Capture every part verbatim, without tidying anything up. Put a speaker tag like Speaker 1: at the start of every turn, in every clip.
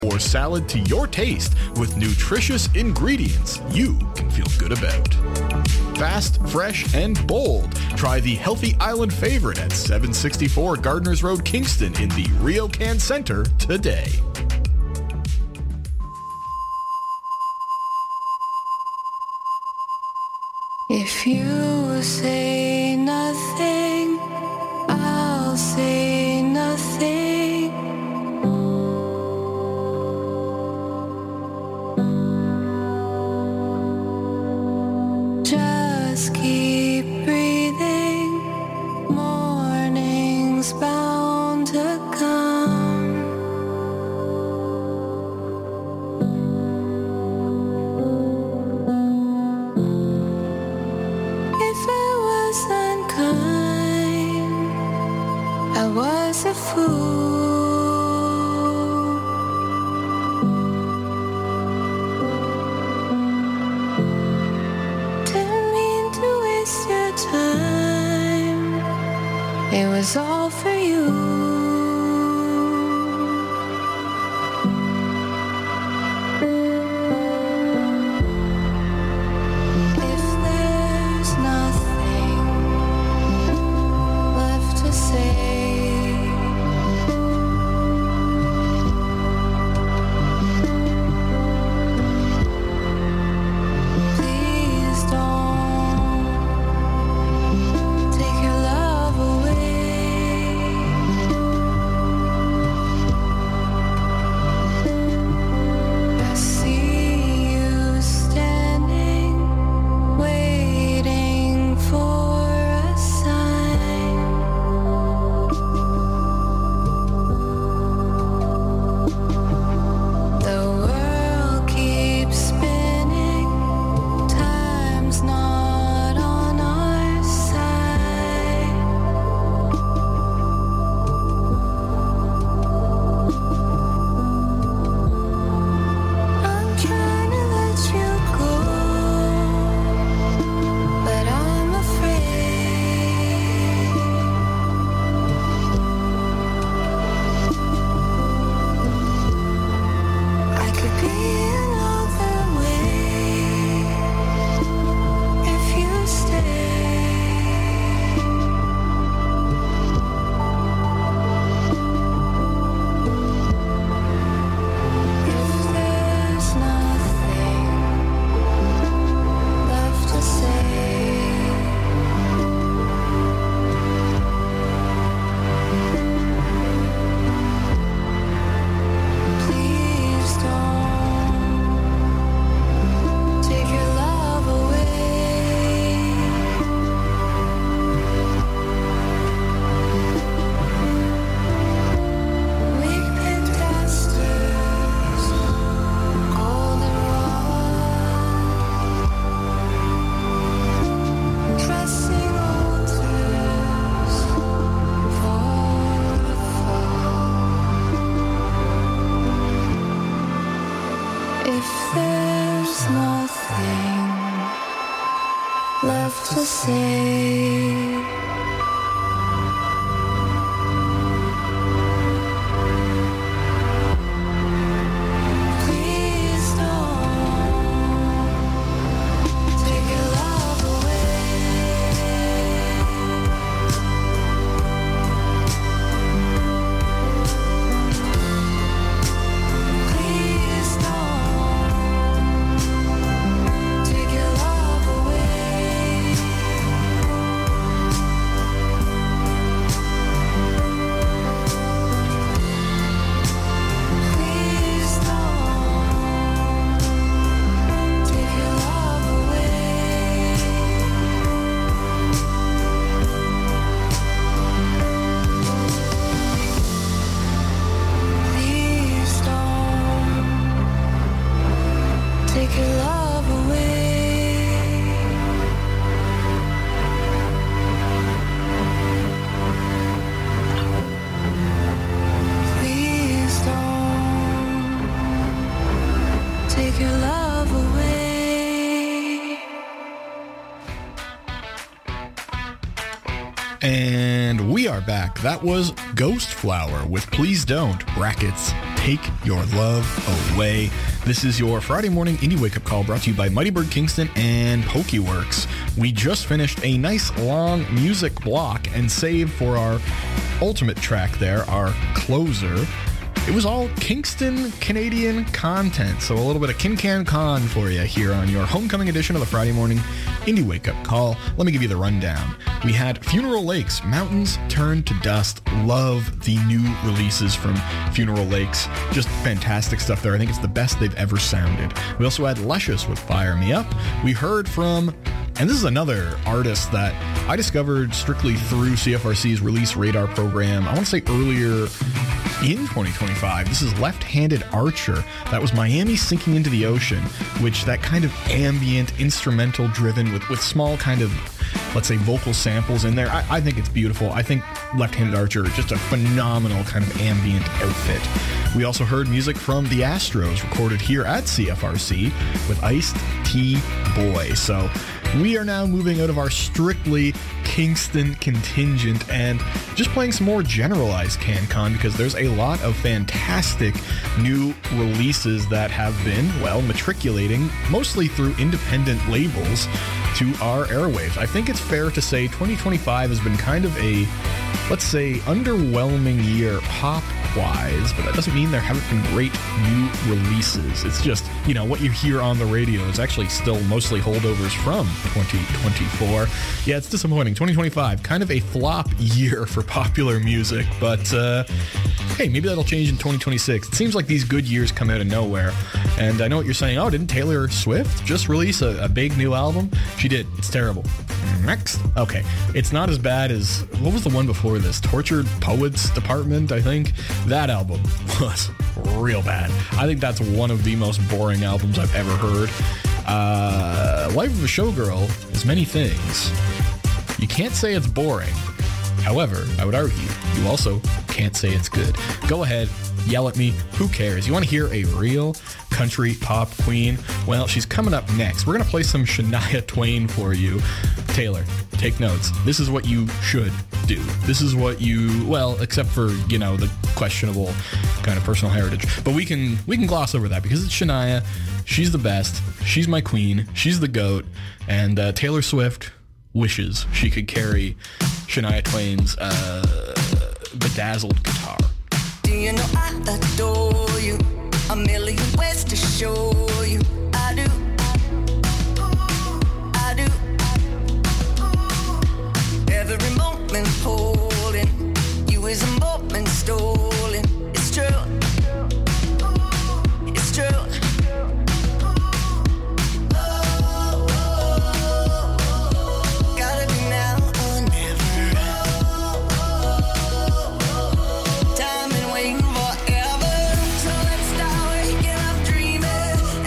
Speaker 1: or salad to your taste with nutritious ingredients you can feel good about. Fast, fresh, and bold. Try the Healthy Island favorite at seven sixty-four Gardners Road, Kingston in the RioCan Centre today.
Speaker 2: If you say nothing, I'll say nothing. Just keep breathing, morning's bound to come. If I was unkind, I was a fool. It was all for you. If there's nothing left to say, please don't take your love away. I see you standing, waiting for a sign. The world keeps spinning, time's not on our side. I'm trying to let you go, but I'm afraid. I could be another way if you stay. If there's nothing left to say, please don't take your love away. We've been testers, goldenrod, dressing altars for the fall. If there's nothing left to say, please don't take your love away. Please don't take your love away. Please don't take your love away. Please don't take your love away. Please don't take your love away.
Speaker 1: And we are back. That was Ghost Flower with Please Don't, brackets, Take Your Love Away. This is your Friday morning indie wake-up call brought to you by Mighty Bird Kingston and Pokeworks. We just finished a nice long music block and saved for our ultimate track there, our closer. It was all Kingston Canadian content, so a little bit of Kin Can Con for you here on your homecoming edition of the Friday morning indie wake-up call. Let me give you the rundown. We had Funeral Lakes, Mountains Turn to Dust. Love the new releases from Funeral Lakes. Just fantastic stuff there. I think it's the best they've ever sounded. We also had Luscious with Fire Me Up. We heard from, and this is another artist that I discovered strictly through C F R C's Release Radar program, I want to say earlier in twenty twenty-five. This is Left-Handed Archer. That was Miami Sinking into the Ocean, which that kind of ambient, instrumental driven with, with small kind of, let's say, vocal samples in there. I, I think it's beautiful. I think Left-Handed Archer is just a phenomenal kind of ambient outfit. We also heard music from the Astros recorded here at C F R C with Iced Tea Boy. So we are now moving out of our strictly Kingston contingent and just playing some more generalized CanCon because there's a lot of fantastic new releases that have been, well, matriculating mostly through independent labels to our airwaves. I think it's fair to say twenty twenty-five has been kind of a, let's say, underwhelming year pop-wise, but that doesn't mean there haven't been great new releases. It's just, you know, what you hear on the radio is actually still mostly holdovers from twenty twenty-four. Yeah, it's disappointing. twenty twenty-five, kind of a flop year for popular music, but uh, hey, maybe that'll change in twenty twenty-six. It seems like these good years come out of nowhere, and I know what you're saying. Oh, didn't Taylor Swift just release a, a big new album? She did. It's terrible. Next. Okay. It's not as bad as, what was the one before this? Tortured Poets Department, I think. That album was real bad. I think that's one of the most boring albums I've ever heard. Uh, Life of a Showgirl is many things. You can't say it's boring. However, I would argue you also can't say it's good. Go ahead, yell at me. Who cares? You want to hear a real country pop queen? Well, she's coming up next. We're going to play some Shania Twain for you. Taylor, take notes. This is what you should do. This is what you, well, except for, you know, the questionable kind of personal heritage. But we can we can gloss over that because it's Shania. She's the best. She's my queen. She's the GOAT. And uh, Taylor Swift wishes she could carry Shania Twain's uh, bedazzled guitar.
Speaker 3: Do you know I adore you? A million ways to show you. I do. I do. Every moment holding you is a moment stolen. It's true. It's true. Time and waiting forever. So let's start waking up dreaming.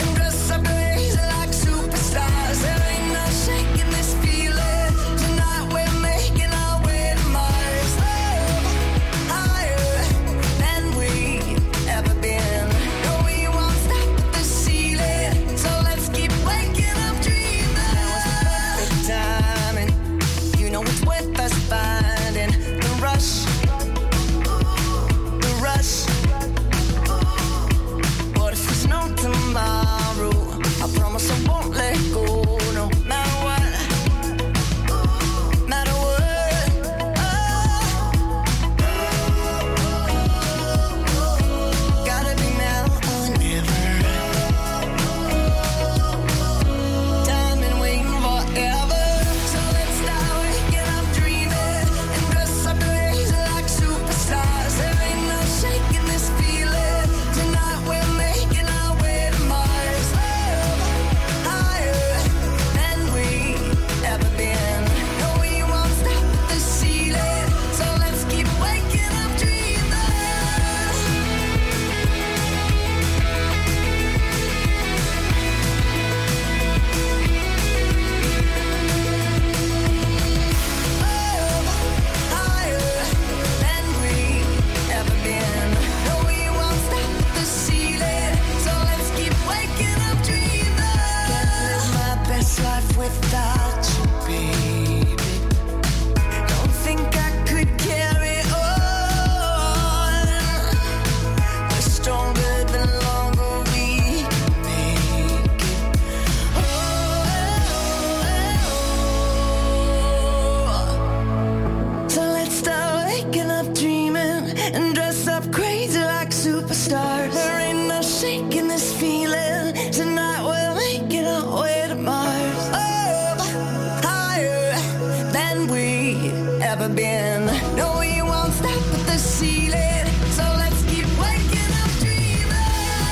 Speaker 3: taking this feeling. Tonight we're making our way to Mars. Oh, higher than we ever been. No, we won't stop at the ceiling. So let's keep waking up dreaming.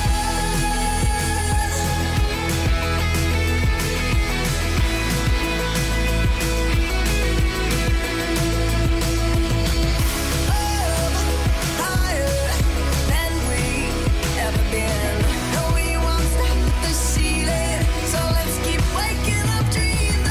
Speaker 3: Oh, higher than we ever been. No, we won't stop at the ceiling. So let's keep waking up dreaming.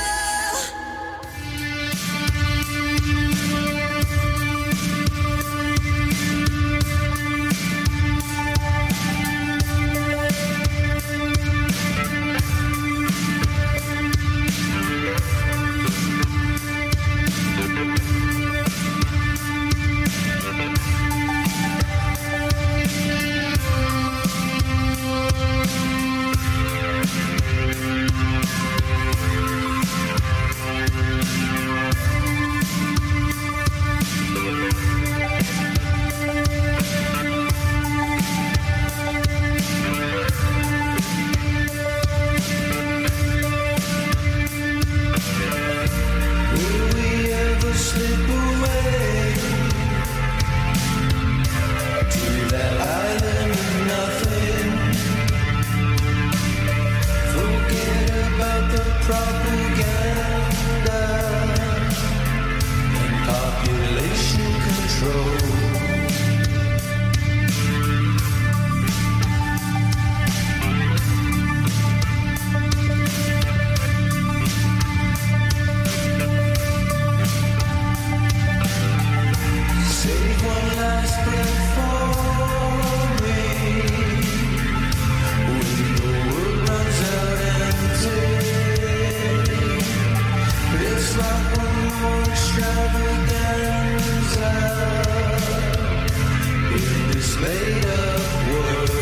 Speaker 3: Will we ever slip away to that island of nothing? Forget about the propaganda and population control. Save one last breath for me when the world runs out empty. Let's rock one more extravaganza in this made-up world.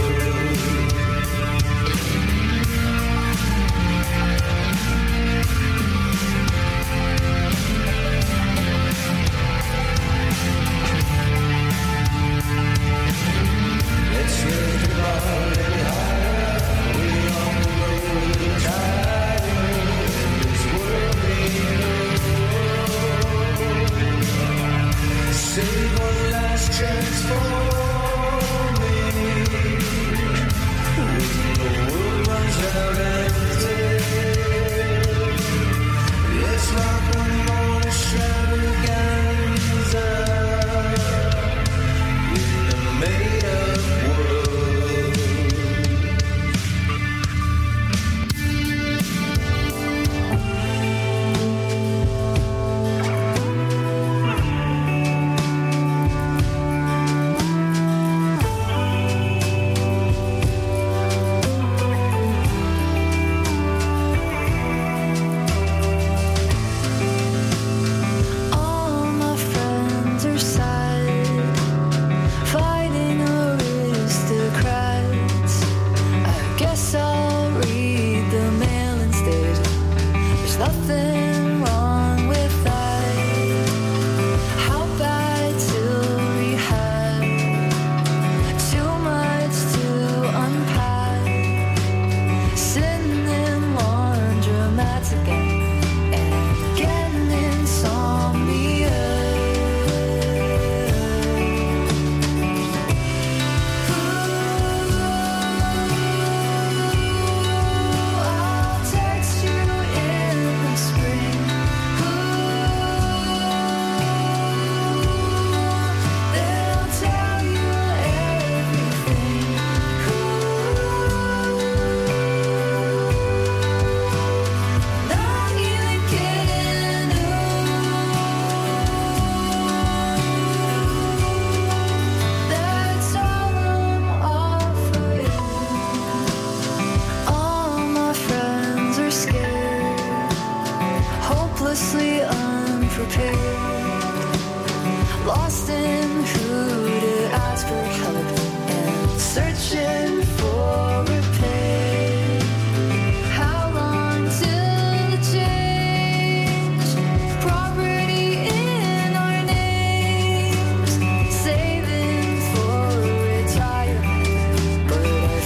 Speaker 3: Let's raise the bar any higher. We on the road to the tide. This world needs save one last chance for me. When the world runs out empty, let's rock one more extravaganza in the made-up world.
Speaker 2: All my friends are sad, fighting aristocrats. I guess I'll read the mail instead. There's nothing wrong with that. How bad till rehab? Too much to unpack. Sitting in laundromats again and getting insomnia. I'll text you in the spring. They'll tell you everything. Not even kidding. That's all I'm offering. All my friends are scared, hopelessly unprepared, lost in who to ask for help and searching for repair. How long till the change? Property in our names, saving for retirement, but I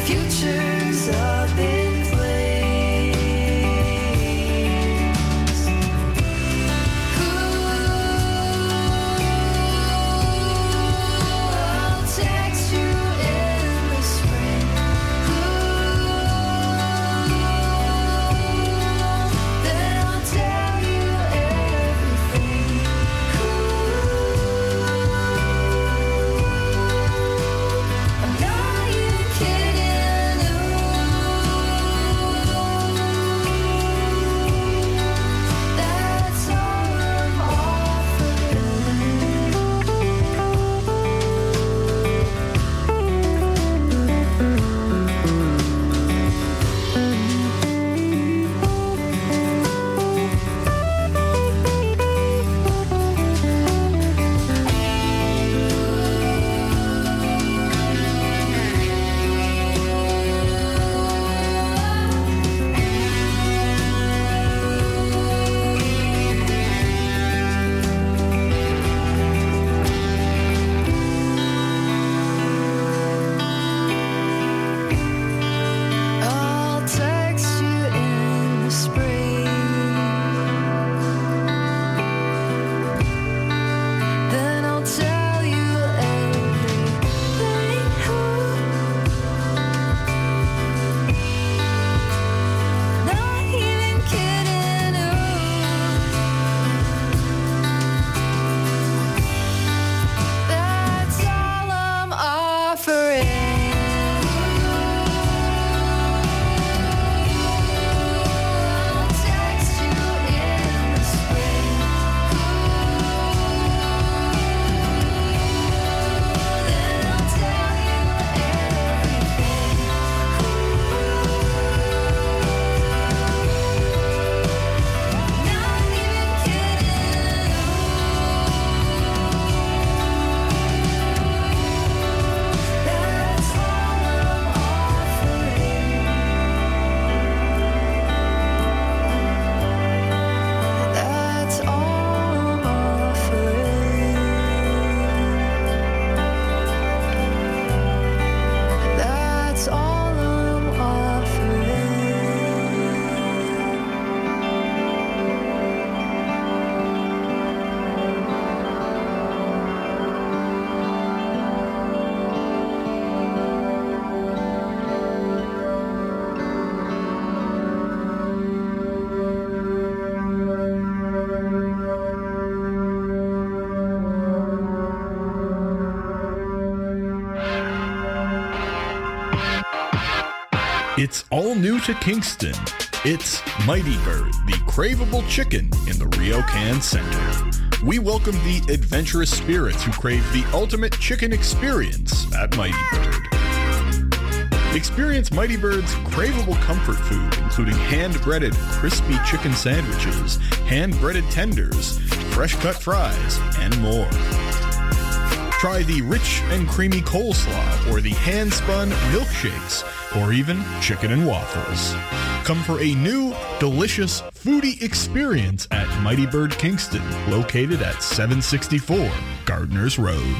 Speaker 1: It's all new to Kingston. It's Mighty Bird, the craveable chicken in the Ryokan Center. We welcome the adventurous spirits who crave the ultimate chicken experience at Mighty Bird. Experience Mighty Bird's craveable comfort food, including hand-breaded crispy chicken sandwiches, hand-breaded tenders, fresh-cut fries, and more. Try the rich and creamy coleslaw or the hand-spun milkshakes, or even chicken and waffles. Come for a new, delicious foodie experience at Mighty Bird Kingston, located at seven sixty-four Gardeners Road.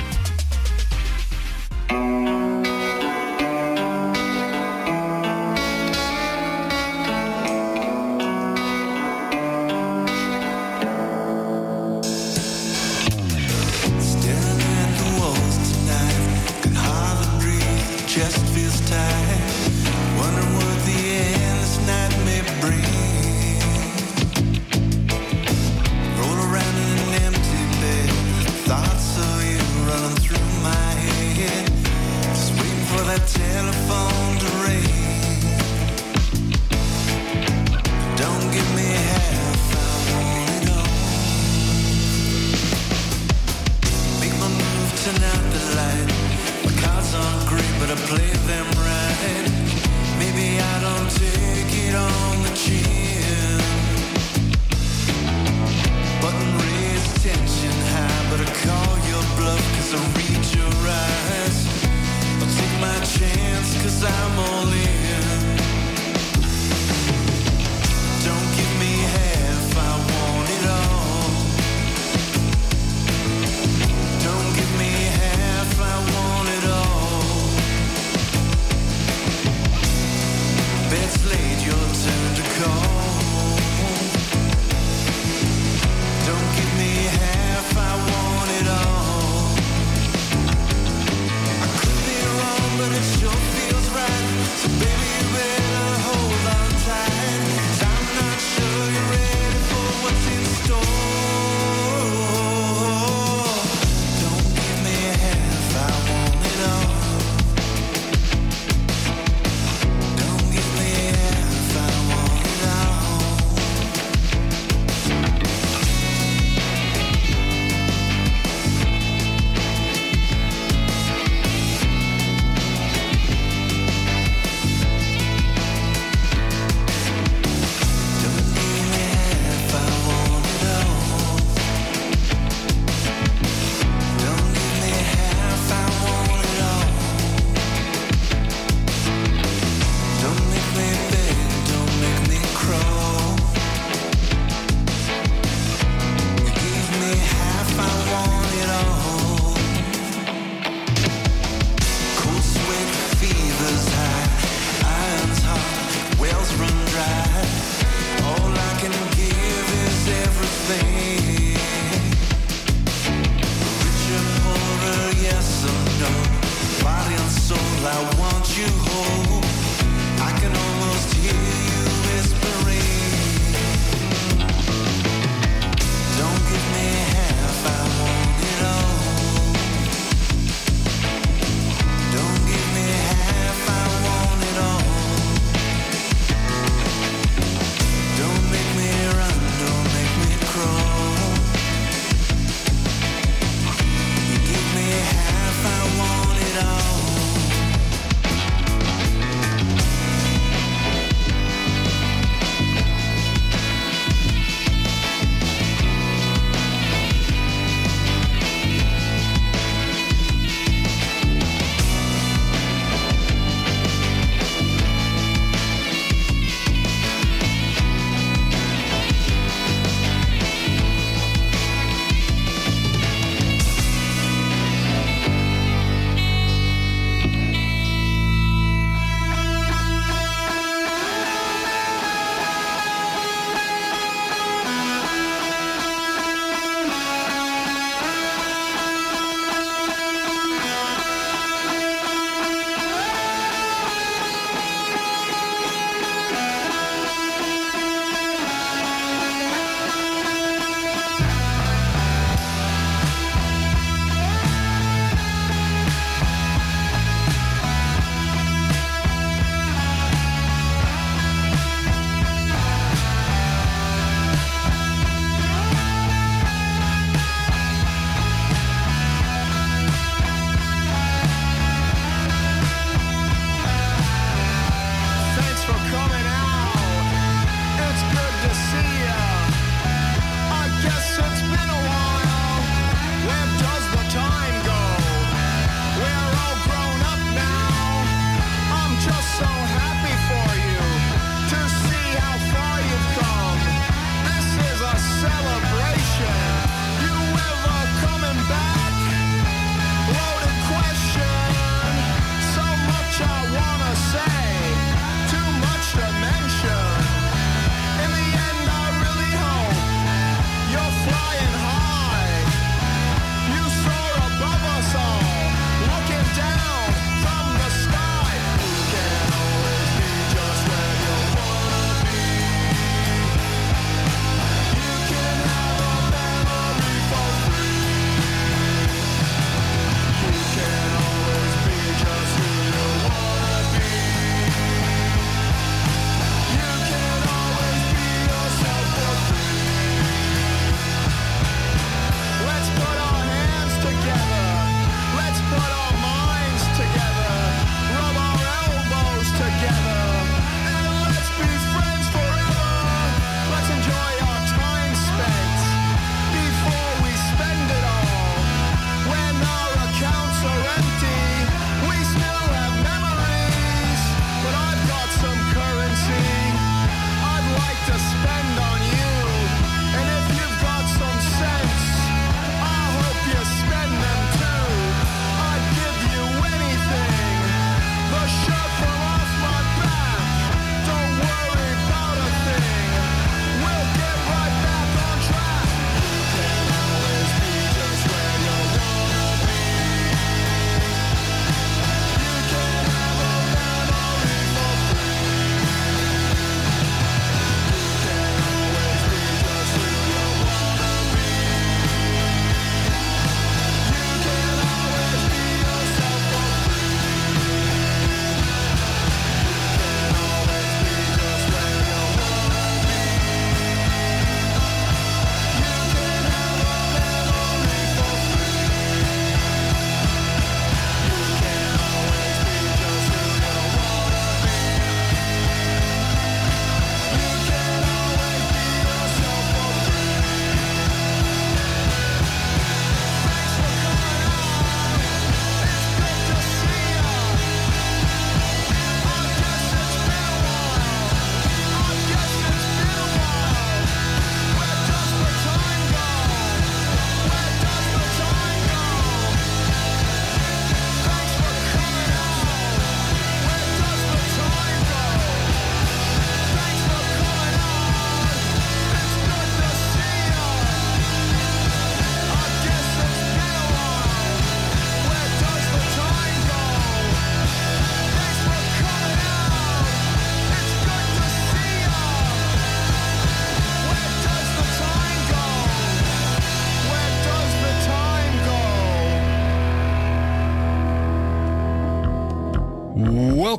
Speaker 4: Cause I'm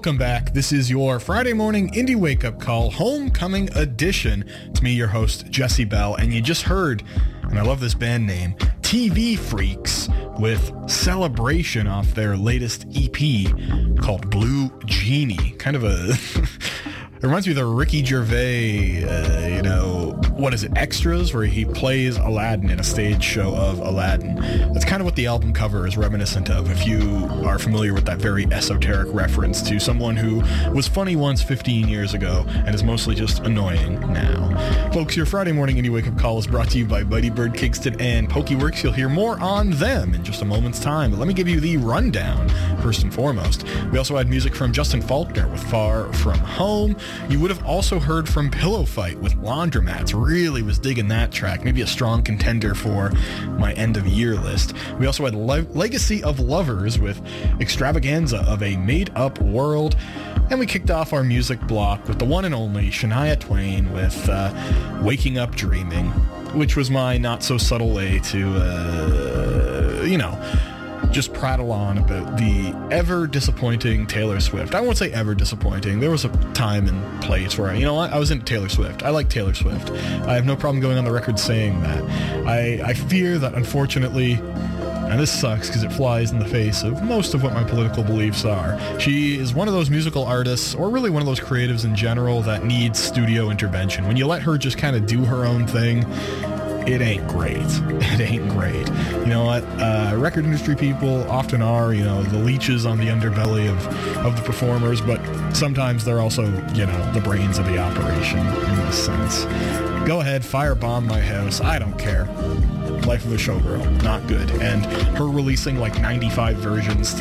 Speaker 1: Welcome back. This is your Friday morning indie wake-up call, homecoming edition. It's me, your host, Jesse Bell, and you just heard, and I love this band name, T V Freaks, with Celebration off their latest E P called Blue Genie. Kind of a... It reminds me of the Ricky Gervais, uh, you know, what is it, Extras, where he plays Aladdin in a stage show of Aladdin. That's kind of what the album cover is reminiscent of, if you are familiar with that very esoteric reference to someone who was funny once fifteen years ago and is mostly just annoying now. Folks, your Friday morning indie wake-up call is brought to you by Mighty Bird Kingston and Pokeworks. You'll hear more on them in just a moment's time, but let me give you the rundown first and foremost. We also had music from Justin Faulkner with Far From Home. You would have also heard from Pillow Fight with Laundromats. Really was digging that track. Maybe a strong contender for my end of year list. We also had Le- Legacy of Lovers with Extravaganza of a Made Up World. And we kicked off our music block with the one and only Shania Twain with uh, Waking Up Dreaming, which was my not so subtle way to, uh, you know, just prattle on about the ever disappointing Taylor Swift. I won't say ever disappointing. There was a time and place where, I, you know what, I was into Taylor Swift. I like Taylor Swift. I have no problem going on the record saying that. I, I fear that, unfortunately, and this sucks because it flies in the face of most of what my political beliefs are, she is one of those musical artists, or really one of those creatives in general, that needs studio intervention. When you let her just kind of do her own thing, it ain't great. It ain't great. You know what? Uh, record industry people often are, you know, the leeches on the underbelly of, of the performers, but sometimes they're also, you know, the brains of the operation in this sense. Go ahead, firebomb my house. I don't care. Life of a Showgirl, not good. And her releasing like ninety-five versions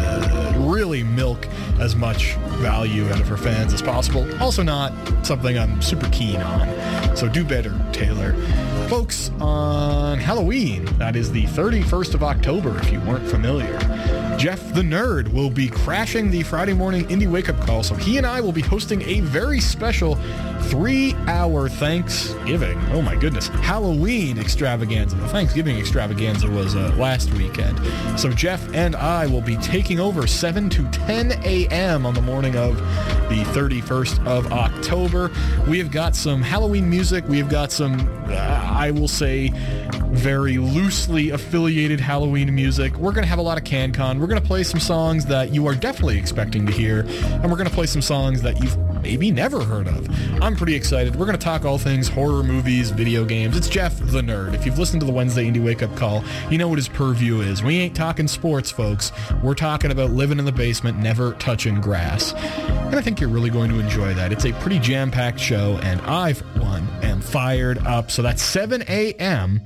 Speaker 1: to really milk as much value out of her fans as possible, also not something I'm super keen on. So do better, Taylor. Folks, on Halloween, that is the thirty-first of October, if you weren't familiar, Jeff the Nerd will be crashing the Friday morning indie wake-up call, so he and I will be hosting a very special three-hour Thanksgiving, oh my goodness, Halloween extravaganza. The Thanksgiving extravaganza was uh, last weekend. So Jeff and I will be taking over seven to ten a.m. on the morning of the thirty-first of October. We have got some Halloween music. We have got some, uh, I will say, very loosely affiliated Halloween music. We're going to have a lot of CanCon. We're going to play some songs that you are definitely expecting to hear, and we're going to play some songs that you've maybe never heard of. I'm pretty excited. We're going to talk all things horror movies, video games. It's Jeff the Nerd. If you've listened to the Wednesday Indie Wake Up Call, you know what his purview is. We ain't talking sports, folks. We're talking about living in the basement, never touching grass. And I think you're really going to enjoy that. It's a pretty jam-packed show, and I, for one, am fired up. So that's seven a.m.,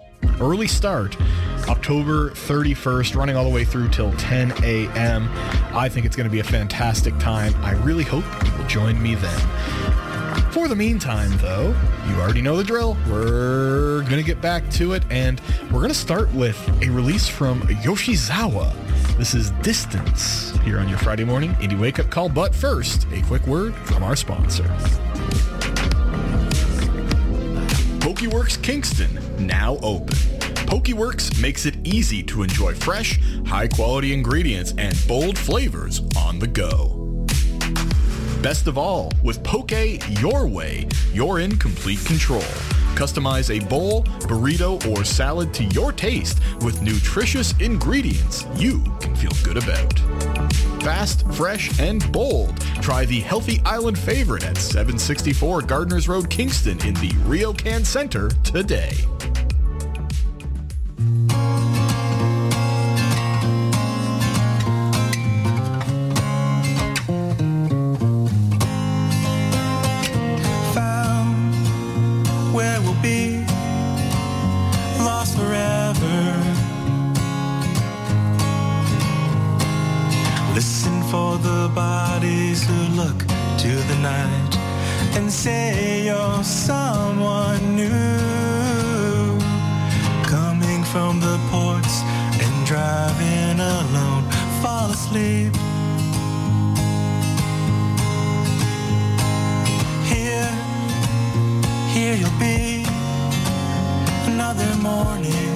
Speaker 1: early start, October thirty-first, running all the way through till ten a.m. I think it's going to be a fantastic time. I really hope you will join me then. For the meantime, though, you already know the drill. We're going to get back to it, and we're going to start with a release from Yoshizawa. This is Distance, here on your Friday morning Indie Wake Up Call. But first, a quick word from our sponsor. Pokeworks Kingston, now open. Pokeworks makes it easy to enjoy fresh, high-quality ingredients and bold flavors on the go. Best of all, with Poke Your Way, you're in complete control. Customize a bowl, burrito, or salad to your taste with nutritious ingredients you can feel good about. Fast, fresh, and bold. Try the Healthy Island favorite at seven sixty-four Gardners Road, Kingston in the Ryokan Center today.
Speaker 4: And say you're someone new, coming from the ports and driving alone, fall asleep. Here, here you'll be another morning,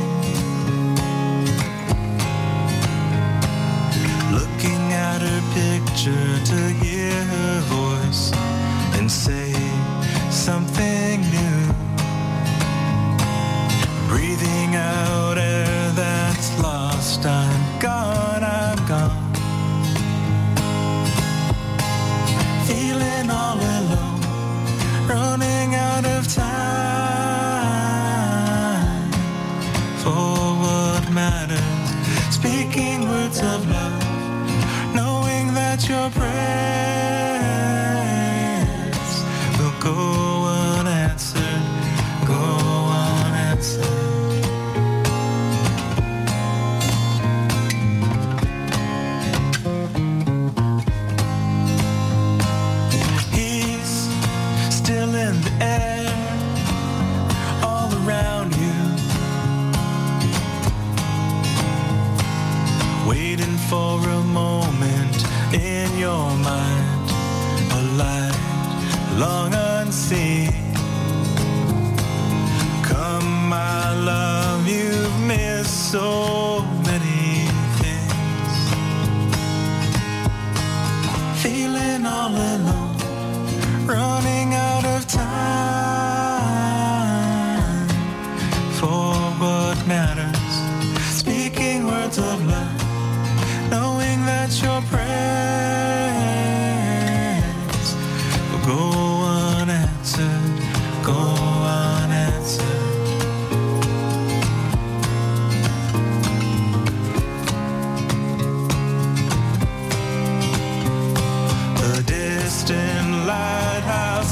Speaker 4: looking at her picture to all alone, running out of time for what matters, speaking words of love, knowing that your prayers will go unanswered, go unanswered. In the air, all around you, waiting for a moment in your mind, a light long unseen. Come, my love, you've missed so many things. Feeling all alone, running out of time for what matters, speaking words of love, knowing that your prayers will go unanswered, go unanswered. The distant lighthouse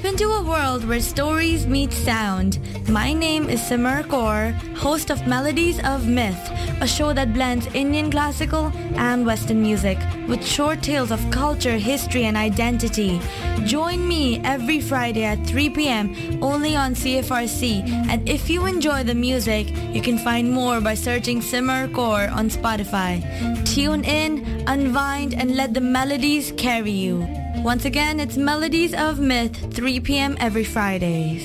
Speaker 5: into a world where stories meet sound. My name is Simar Kaur, host of Melodies of Myth, a show that blends Indian classical and Western music with short tales of culture, history and identity. Join me every Friday at three p.m. only on C F R C. And if you enjoy the music, you can find more by searching Simar Kaur on Spotify. Tune in, unwind and let the melodies carry you. Once again, it's Melodies of Myth, three p.m. every Fridays.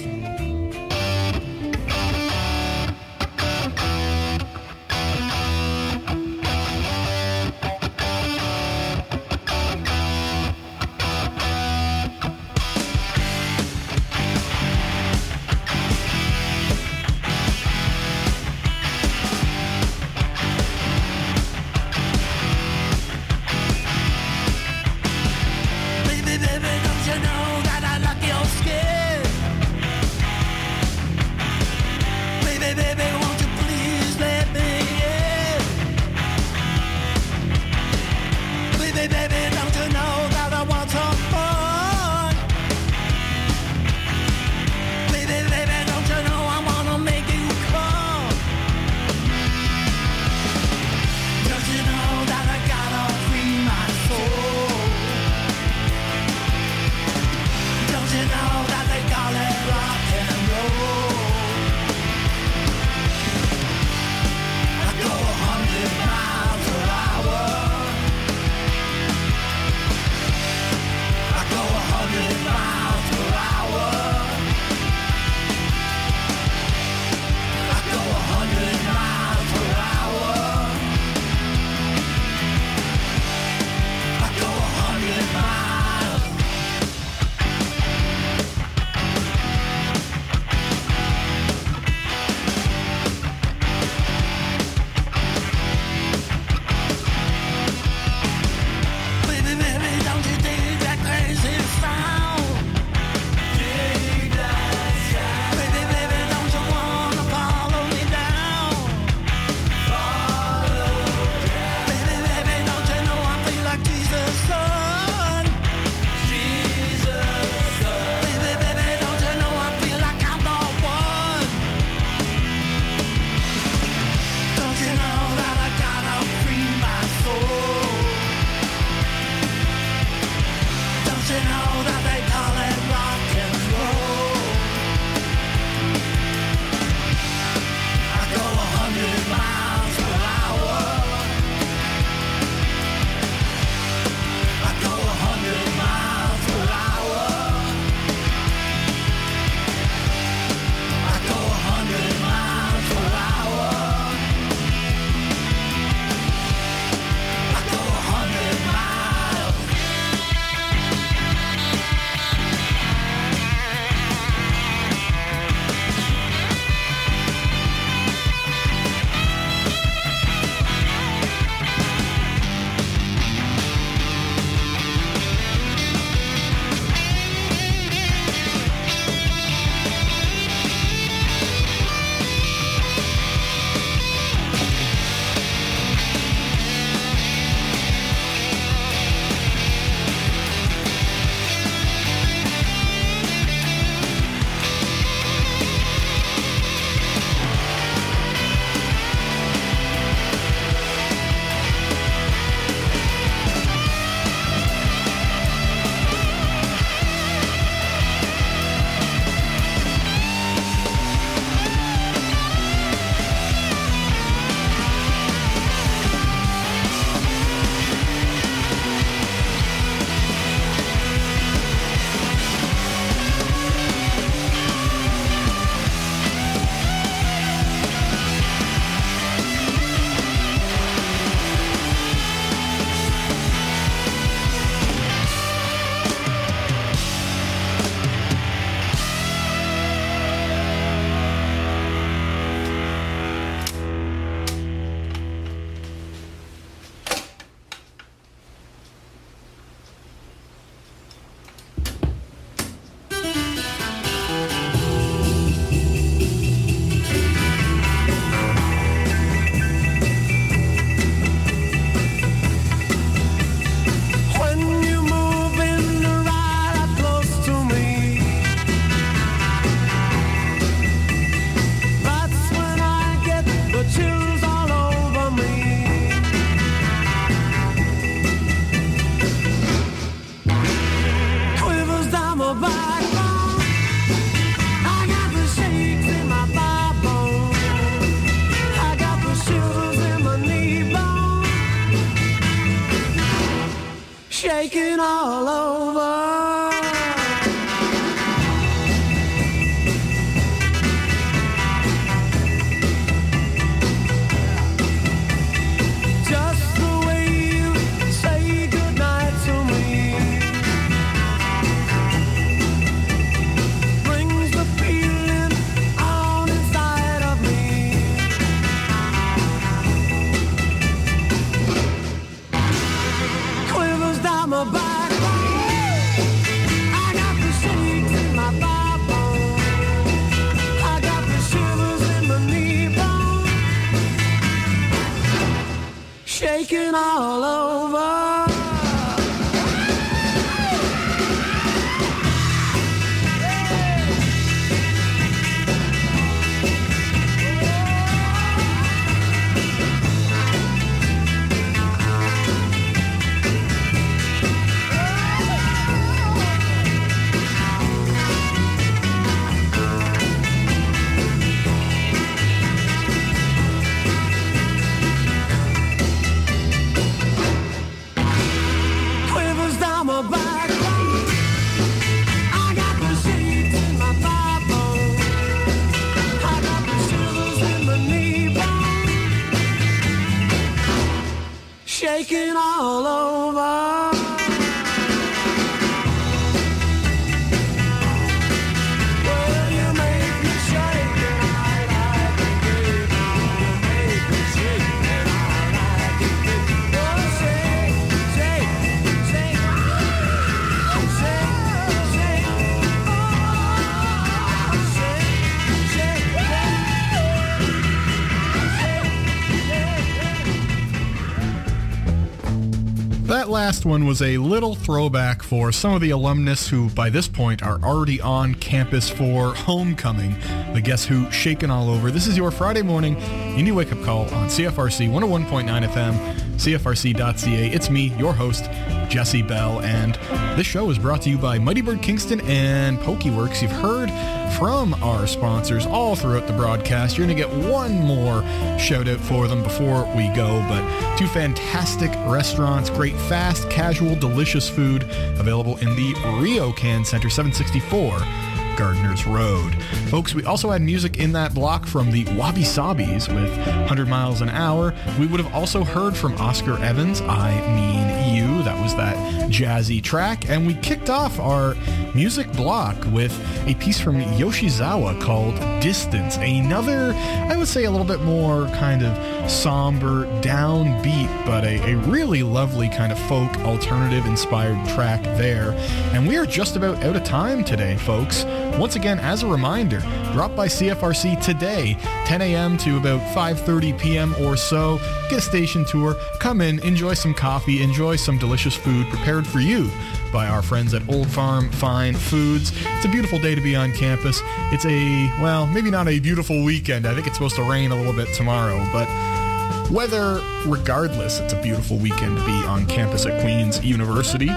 Speaker 1: last one was a little throwback for some of the alumnus who, by this point, are already on campus for homecoming. The Guess Who shaking all over. This is your Friday morning indie wake-up call on C F R C one oh one point nine F M, C F R C dot C A. It's me, your host, Jesse Bell, and this show is brought to you by Mighty Bird Kingston and Pokeworks. You've heard from our sponsors all throughout the broadcast. You're going to get one more shout out for them before we go, but two fantastic restaurants, great fast, casual, delicious food available in the RioCan Center, seven sixty-four Gardeners Road. Folks, we also had music in that block from the Wabi Sabis with one hundred miles an hour. We would have also heard from Oscar Evans, I Mean You. That was that jazzy track. And we kicked off our music block with a piece from Yoshizawa called Distance. Another, I would say, a little bit more kind of somber, downbeat, but a, a really lovely kind of folk alternative inspired track there. And we are just about out of time today, folks. Once again, as a reminder, drop by C F R C today, ten a.m. to about five thirty p.m. or so. Get a station tour, come in, enjoy some coffee, enjoy some delicious food prepared for you by our friends at Old Farm Fine Foods. It's a beautiful day to be on campus. It's a, well, maybe not a beautiful weekend. I think it's supposed to rain a little bit tomorrow, but weather regardless, it's a beautiful weekend to be on campus at Queen's University.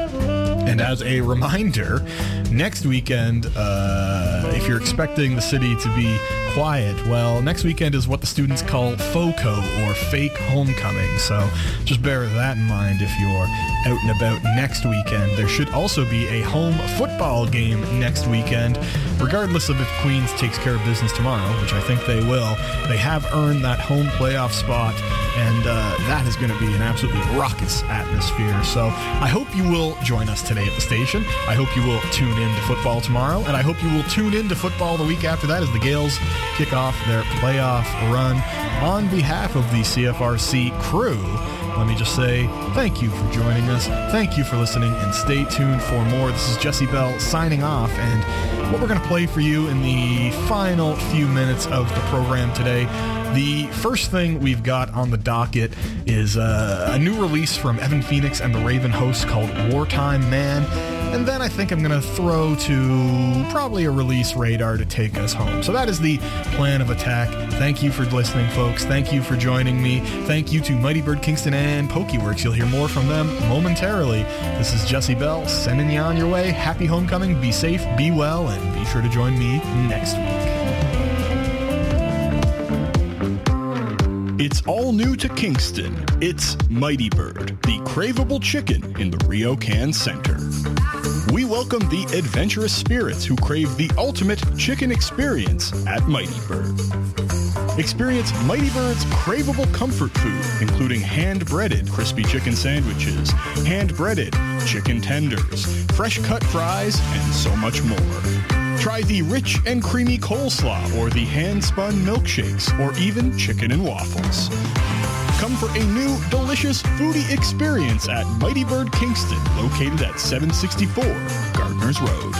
Speaker 1: And as a reminder, next weekend, uh, if you're expecting the city to be quiet, well, next weekend is what the students call FOCO, or fake homecoming. So just bear that in mind if you're out and about next weekend. There should also be a home football game next weekend, regardless of if Queens takes care of business tomorrow, which I think they will. They have earned that home playoff spot, and uh, that is going to be an absolutely raucous atmosphere. So I hope you will join us today at the station. I hope you will tune in to football tomorrow, and I hope you will tune in to football the week after that as the Gales kick off their playoff run. On behalf of the C F R C crew, let me just say thank you for joining us. Thank you for listening, and stay tuned for more. This is Jesse Bell signing off, and what we're going to play for you in the final few minutes of the program today, the first thing we've got on the docket is uh, a new release from Evan Phoenix and the Raven Host called Wartime Man. And then I think I'm going to throw to probably a release radar to take us home. So that is the plan of attack. Thank you for listening, folks. Thank you for joining me. Thank you to Mighty Bird Kingston and Pokeworks. You'll hear more from them momentarily. This is Jesse Bell sending you on your way. Happy homecoming. Be safe, be well, and be sure to join me next week.
Speaker 6: It's all new to Kingston. It's Mighty Bird, the craveable chicken in the RioCan Center. We welcome the adventurous spirits who crave the ultimate chicken experience at Mighty Bird. Experience Mighty Bird's craveable comfort food, including hand-breaded crispy chicken sandwiches, hand-breaded chicken tenders, fresh-cut fries, and so much more. Try the rich and creamy coleslaw or the hand-spun milkshakes or even chicken and waffles. Come for a new, delicious foodie experience at Mighty Bird Kingston, located at seven sixty-four Gardeners Road.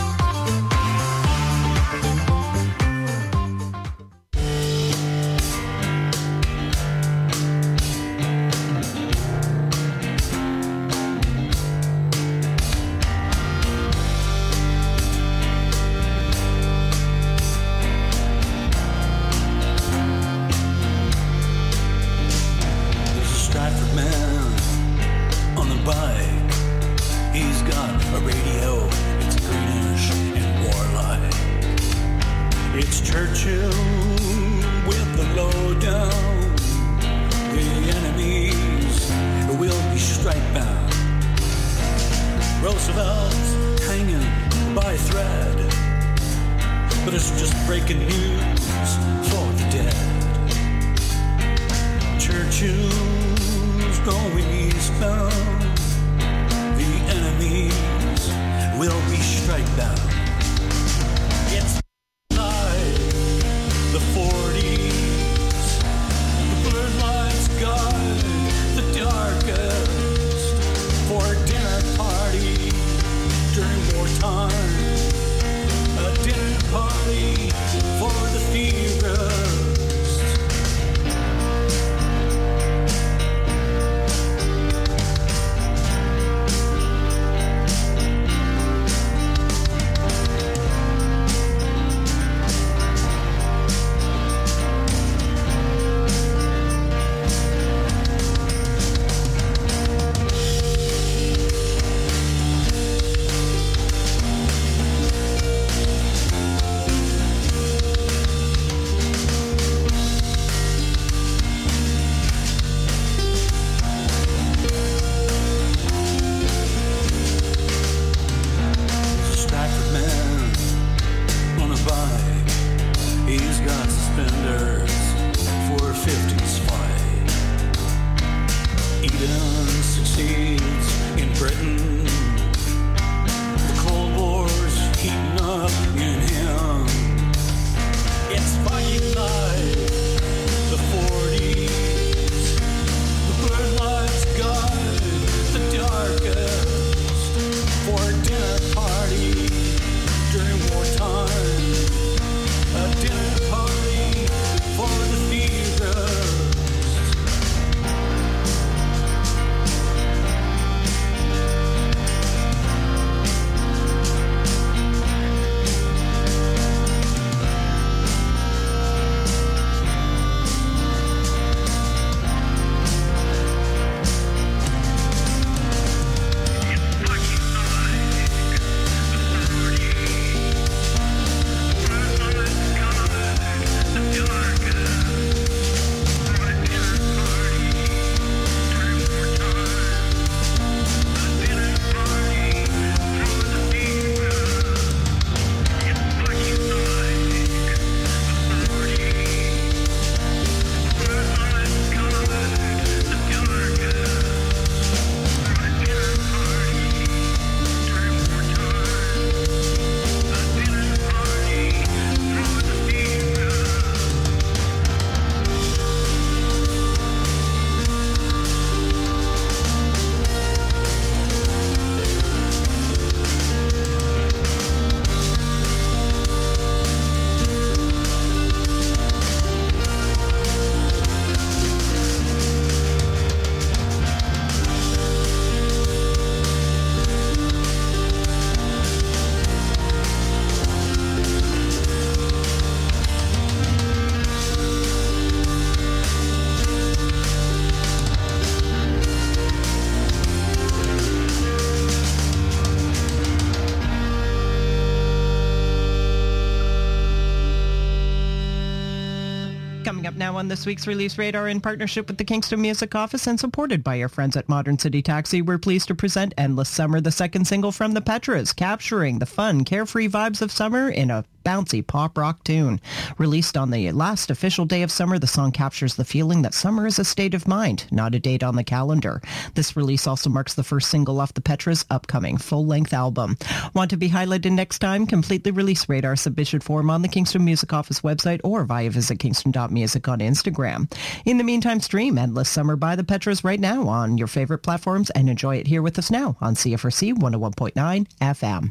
Speaker 7: Coming up now on this week's Release Radar, in partnership with the Kingston Music Office and supported by our friends at Modern City Taxi, we're pleased to present Endless Summer, the second single from the Petras, capturing the fun, carefree vibes of summer in a bouncy pop rock tune. Released on the last official day of summer, the song captures the feeling that summer is a state of mind, not a date on the calendar. This release also marks the first single off the Petras' upcoming full-length album. Want to be highlighted next time? Complete the Release Radar submission form on the Kingston Music Office website or via visit kingston dot music on Instagram. In the meantime, stream Endless Summer by the Petras right now on your favorite platforms and enjoy it here with us now on C F R C one oh one point nine F M.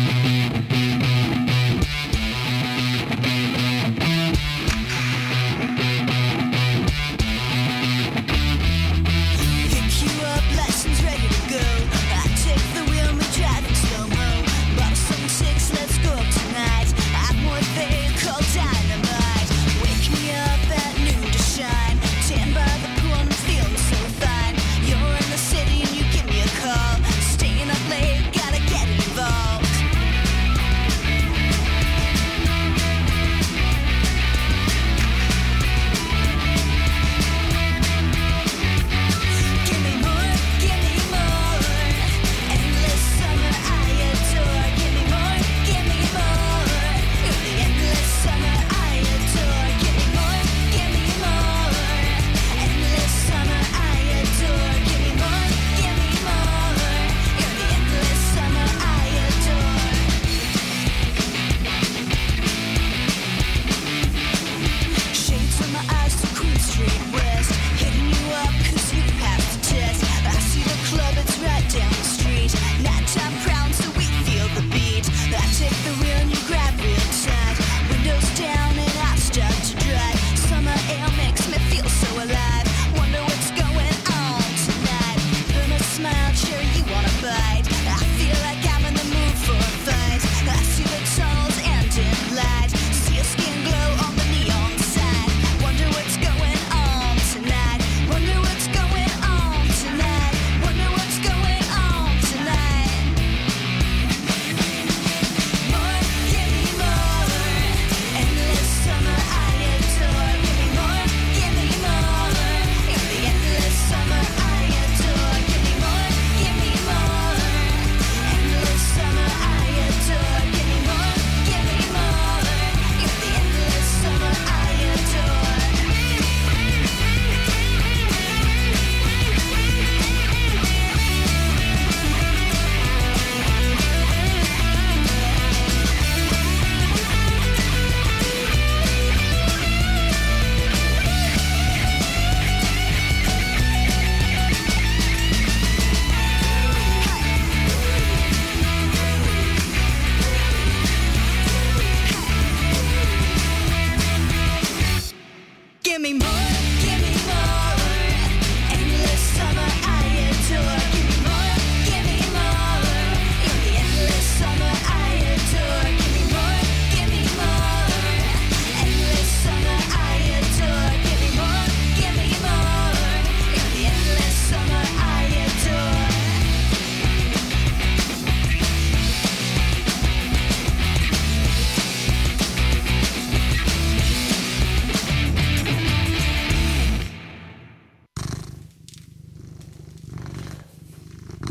Speaker 3: Staying up late, gotta get involved.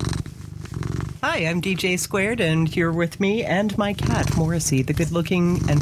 Speaker 7: Hi, I'm D J Squared, and you're with me and my cat, Morrissey, the good-looking and